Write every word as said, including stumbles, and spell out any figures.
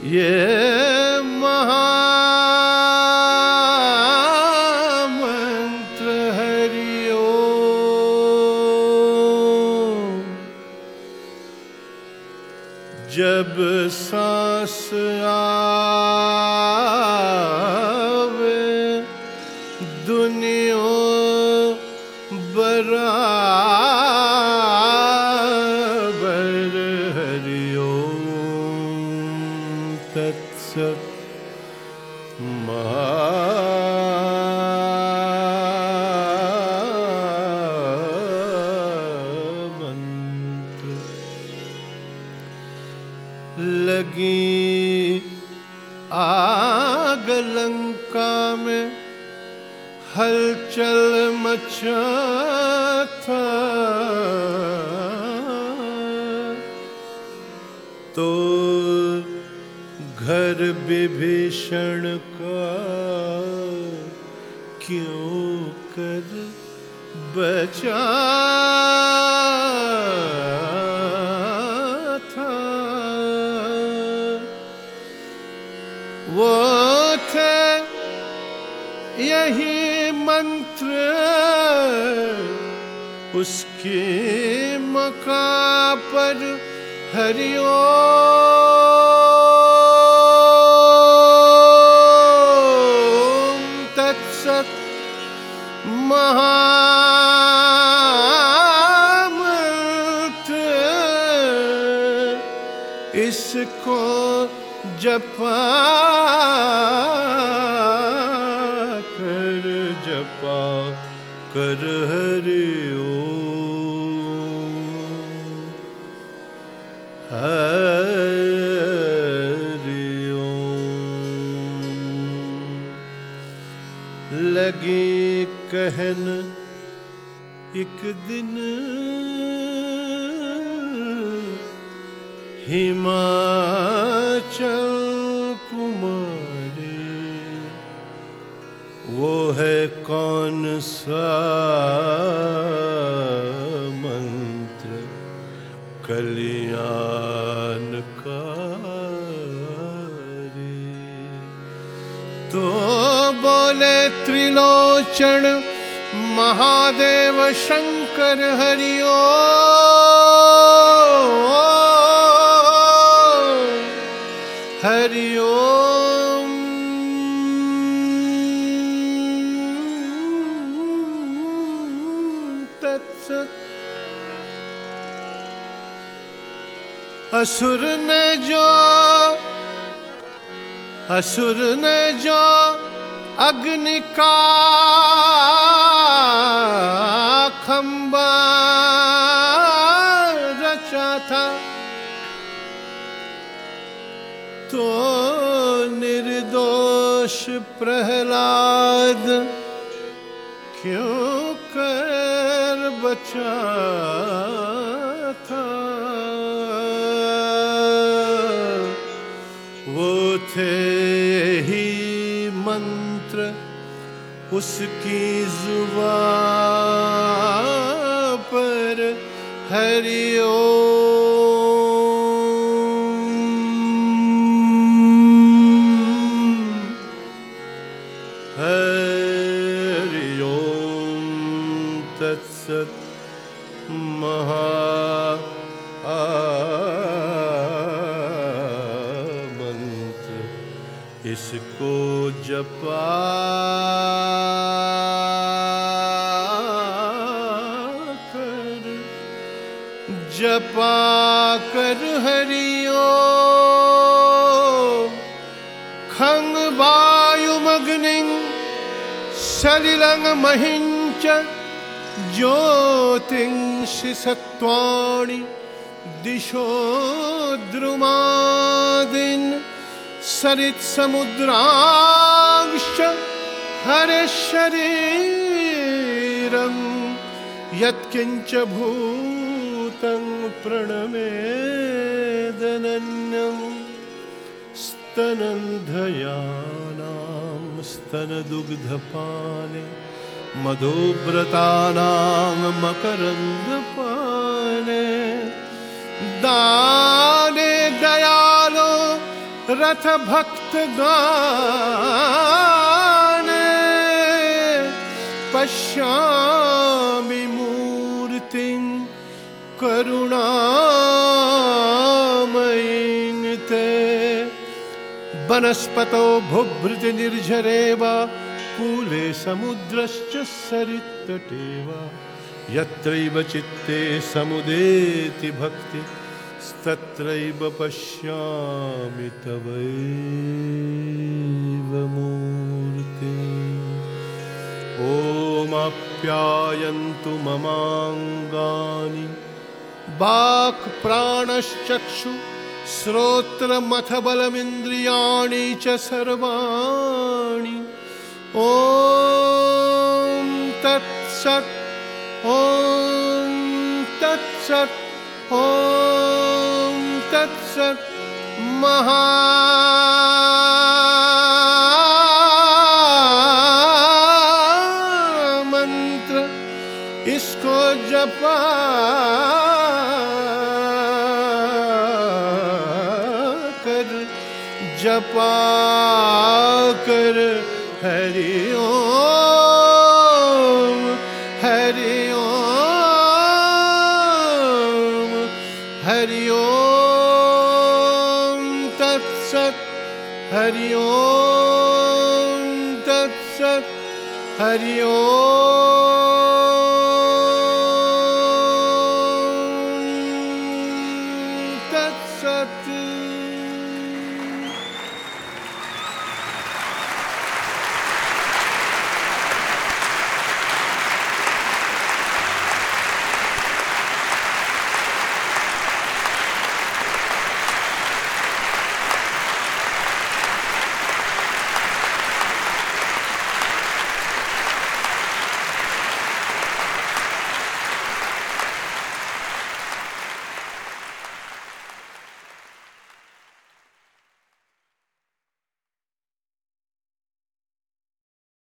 ये महामंत्र हरि ओम। जब सांस आवे दुनिया बराबर हरि ओम तत्सत। महामंत्र लगी आग लंका में हलचल मचा था, तो घर विभीषण का क्यों कर बचा था। वो थे यही मंत्र उसकी मका पर हरि ओम तत्सत। महामंत्र इसको जपा कर जपा कर हरि ओम हरि ओम। लगी कहन एक दिन हिमाचल कुमारी, वो है कौन सा मंत्र कल्याणकारी। तो बोले त्रिलोचन महादेव शंकर हरि ओम हरि ओम तत्सत। असुर ने जो असुर ने जो अग्नि का खंबा रचा था, तो निर्दोष प्रहलाद क्यों कर बचा था। वो थे ही मंत्र उसकी जुबान पर हरि ओम हरि ओम तत्सत। महामंत्र इसको जपा कर जपा कर हरि ओम खंग वायुमग्निं सलिलं महिंच ज्योतिंषि सत्वाणि दिशो द्रुमादीन् सरित् समुद्रांश्च हरे शरीरं यत्किंच भूतं प्रणमेदनन्यं स्तनन्धयानां स्तनदुग्धपाने मधुव्रतानां मकरन्दपाने दाने दयालो रथ भक्त गाने पश्यामि मूर्तिं करुणामयीं ते वनस्पतो भुभृति निर्झरे वा कूले समुद्रश्च सरित्तटे वा यत्रैव चित्ते समुदेति भक्ति तत्रैव पश्यामि तवैव मूर्तिम्। ॐ आप्यायन्तु ममाङ्गानि वाक् प्राणश्चक्षु श्रोत्रमथ बलमिन्द्रियाणि च सर्वाणि। ॐ तत्सत् ॐ तत्सत् ॐ तत्सत्। महामंत्र इसको जपा कर जपा कर हरि ओम हरि ओम हरि ओम तत्सत् हरि ओम तत्सत् हरि ओम।